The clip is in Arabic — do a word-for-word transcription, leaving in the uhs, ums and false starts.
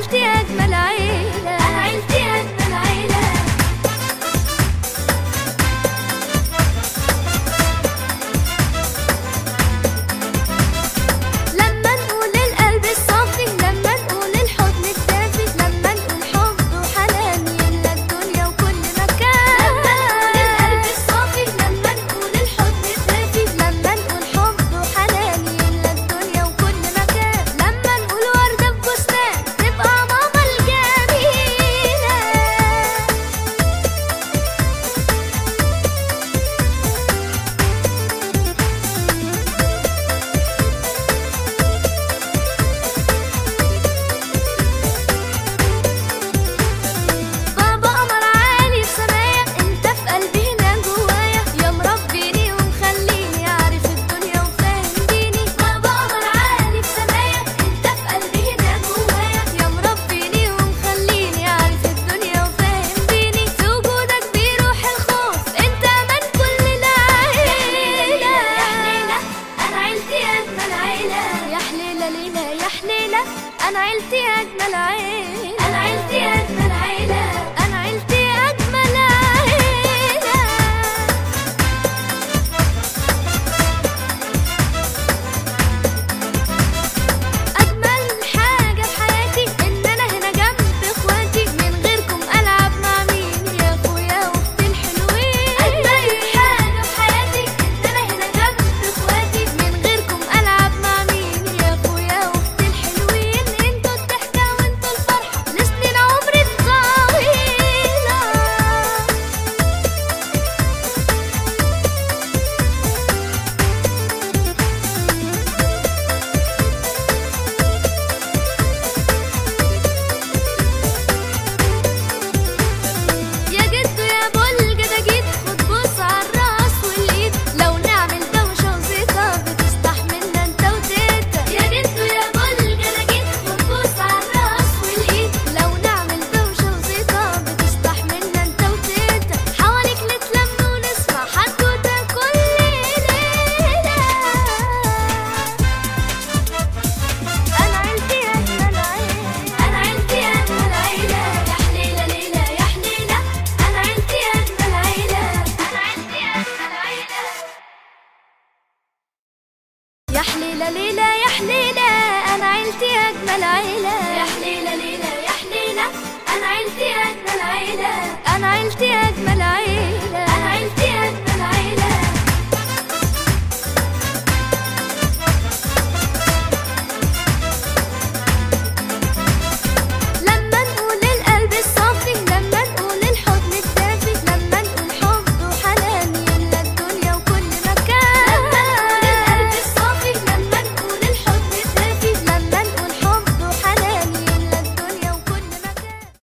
عيلتي أجمل عيلة، أنا عيلتي أجمل عيلة. لما نقول القلب الصافي، لما نقول الحضن الدافي، لما نقول حب وحنان يملى الدنيا وكل مكان. لما نقول القلب الصافي، لما نقول الحضن الدافي، لما نقول حب وحنان يملى الدنيا وكل مكان. لما نقول وردة في بستان تبقى ماما الجميلة. بابا قمر عالي في سمايا، انت في قلبي هنا جوايا، يا مربيني ومخليني اعرف الدنيا وفاهم ديني. بابا قمر عالي في سمايا، انت في قلبي هنا جوايا، يا مربيني ومخليني اعرف الدنيا وفاهم ديني. في وجودك بيروح الخوف، انت امان كل العيلة. يا حليلة انا عيلتي اجمل عيلة، يا حليلة ليلة يا حليلة انا عيلتي اجمل عيلة، انا عيلتي اجمل عيلة، انا عيلتي اجمل عيلة. أجمل حاجة في حياتي إن أنا هنا جنب إخواتي، من غيركم ألعب مع مين يا أخويا وأختي الحلوين. أجمل حاجة في حياتي إن أنا هنا جنب إخواتي، من غيركم ألعب مع مين يا أخويا وأختي الحلوين. انتوا الضحكة وانتوا الفرحة لسنين عمري الطويلة. يا جدو يا بلج ده جيت خد بوس عالراس والايد، لو نعمل دوشة وزيطة بتستحملنا انت وتيتا. يا جدو يا بلج ده جيت خد بوس عالراس والايد، لو نعمل دوشة وزيطة بتستحملنا انت وتيتا. حواليك نتلم ونسمع حدوتة كل ليلة. أنا عيلتي أجمل عيلة، أنا عيلتي أجمل عيلة، يا حليلة ليلة يا حليلة أنا عيلتي أجمل عيلة، أنا عيلتي أجمل عيلة. يا حليلة ليلة يا حليلة أنا عيلتي أجمل عيلة، يا حليلة ليلة يا حليلة أنا عيلتي أجمل عيلة، أنا عيلتي أجمل عيلة.